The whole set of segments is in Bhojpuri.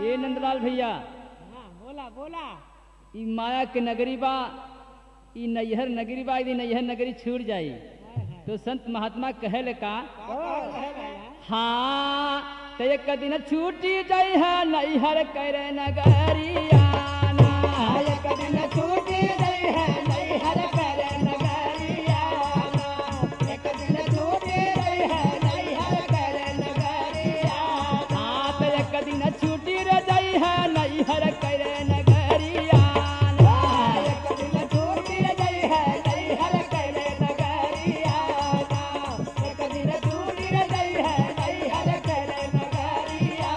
ए नंदलाल भैया, हाँ बोला बोला। ई माया के नगरी बा, ई नैहर नगरी बा, यदि नैहर नगरी छूट जाई तो संत महात्मा कहले का हाँ तो एक दिन छूटी जाई है नैहर करे नगरिया एक दिन छूटी गई है नैहर करे नगरिया, एक दिन छूटी गई है नैहर करे नगरिया। हाँ तो एक दिन छूटी रह जाई है नैहर करे नगरिया एक दिन छूटी गई है नैहर करे नगरिया, एक दिन छूटी गई है नैहर करे नगरिया।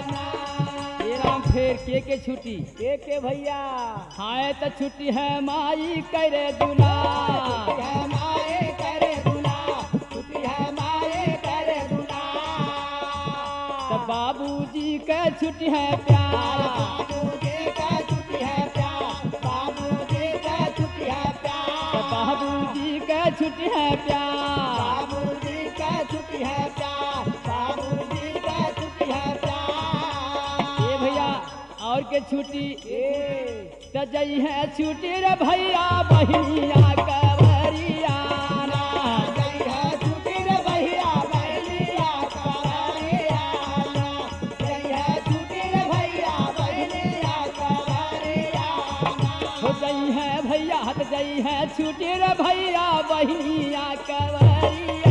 ये राम फेर के छुट्टी के भैया हाय तो छुट्टी है माई करे दुला छुट्टी है माए करे दुला, छुट्टी है माए करे दुला। तो बाबूजी के छुट्टी है प्यार बाबूजी का छुट्टी है प्यार, बाबूजी का छुट्टी है तो प्यार, बाबूजी के छुट्टी है प्यार बाबूजी का छुट्टी है प्यार, बाबूजी का छुट्टी है प्यार। ये भैया और के छुट्टी ए तो जई है छुट्टी रे भैया बहिनिया कवरिया गई है छुट्टी रे भैया बहनिया कवरिया, गई है छुट्टी रे भैया बहनिया कवरिया। हो जई है भैया हट जई है छुट्टी रे भैया बहिनिया कवरिया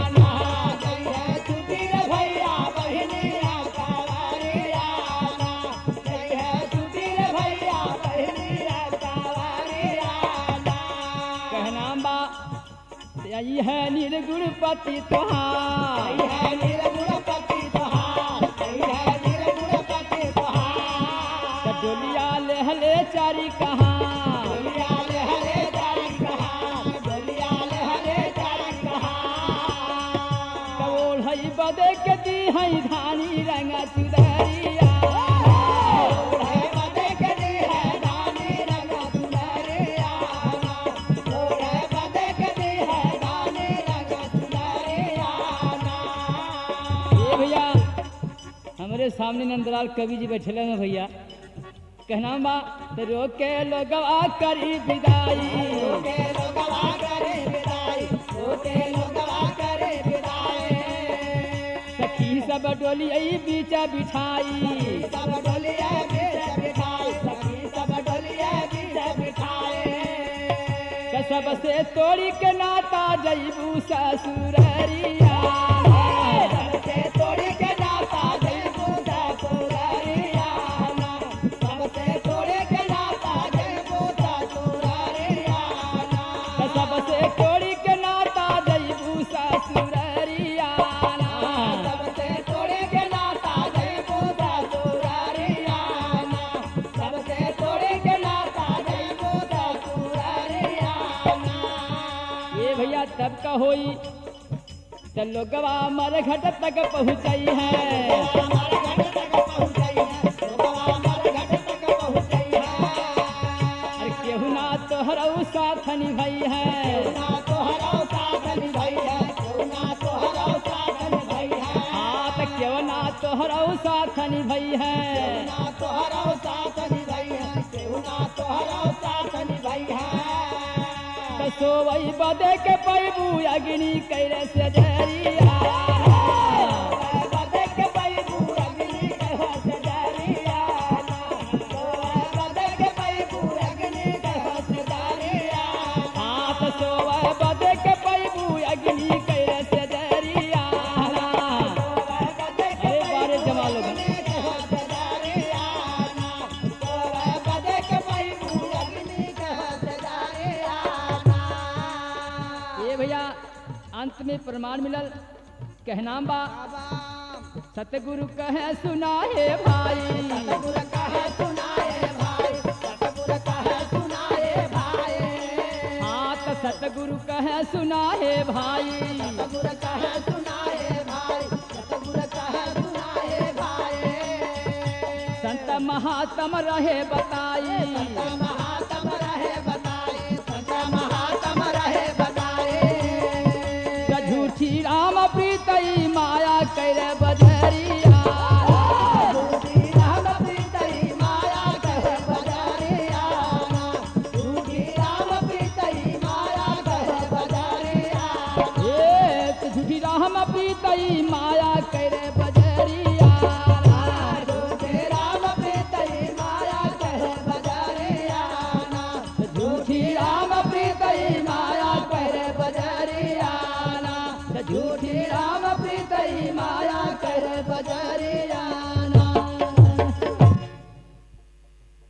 गई है छुट्टी रे भैया बहनिया कवरिया, गई है छुट्टी रे भैया बहनिया कवरिया। कहना बा यही है निर्गुणपति तुहार गई है निर्गुणपति तुहार, गई है निर्गुणपति तुहार। तो डोलिया लेहले चारी कहाँ डोलिया लहरे जारी कहाँ, डोलिया लहरे जारी कहाँ। तो ओढ़ई बदे के दी है धानी रंग चुदरिया ओढ़े बदे के दी है धानी रंग चुनरिया, ओढ़े बदे के दी है धानी रंग चुनरिया। ये भैया हमारे सामने नंदलाल कवि जी बैठे हैं भैया कहना बा तो रोके लोगवा करी विदाई ओके लोगवा करे विदाई, ओके लोगवा करे विदाई। सखी सब डोली आई बीच बिठाई सब डोलिया बीच बिठाई, सखी सब डोलिया बीच बिठाए। तो सबसे तोड़ी के नाता जईबू ससुररिया सबसे तोड़ी के नाता जयबू ससुररिया, सबसे तोड़ी के नाता जयबू ससुररिया। तो सबसे तोड़ी के नाता जईबू ससुररिया सबसे तोड़ी के नाता जयबू ससुररिया, सबसे तोड़ी के नाता जयबू ससुररिया। ये भैया तब का होई तो लोगवा मर घट तक पहुँचई है हमारे घर तक पहुँचई है, लोगवा हमारे घर तक पहुँचई है। अरे केहू ना तोहरऊ साथ निभई है ना तोहरा साथ निभाई है, ना तोहरा साथ निभाई है, हाँ तो क्यों ना तोहरऊ साथ निभई है ना तोहरा साथ निभाई है, ना तोहरा साथ निभाई है। तो सोवई बदे के पैबू अग्नि कैरे से जरिया बदे के पैबू अग्नि कह सजारिया, बदे के पैबू अग्नि कह सजारिया। हाँ तो सोवई बदे के पैबू अग्नि कैरे से जरिया अरे बारे जमा लोग अग्नि कह सजारिया, बदे के पैबू अग्नि कह सजारिया। ये भैया अंत में प्रमाण मिलल कहना बा सतगुरु कहे सुना हे भाई सतगुर कहे सुनाए भाई, सतगुर कहे सुनाए भाई, हाँ तो सतगुरु कहे सुना हे भाई सतगुर कहे सुनाए भाई, सतगुर कहे सुनाए भाई। संत महात्म रहे बताई संत